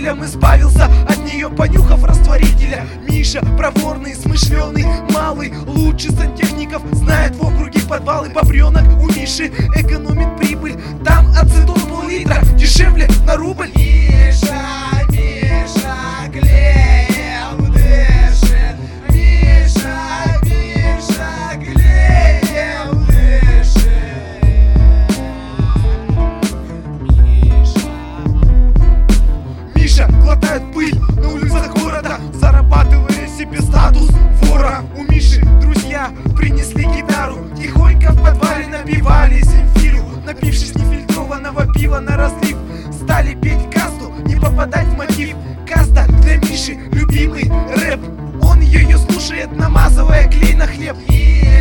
водителем избавился от нее, понюхав растворителя. Миша проворный, смышленый, малый, лучший сантехников, знает в округе подвалы бобренок. У Миши экономит прибыль, там ацетон пол-литра дешевле на рубль. Миша, Миша, клеем дышит. Миша, Миша, клеем дышит. Миша глотает пыль на улицах города, зарабатывая себе статус вора. У Миши друзья принесли гитару, тихонько в подвале напивали Земфиру. Напившись нефильтрованного пива на разлив, стали петь касту, не попадать в мотив. Каста для Миши любимый рэп, он ее слушает, намазывая клей на хлеб.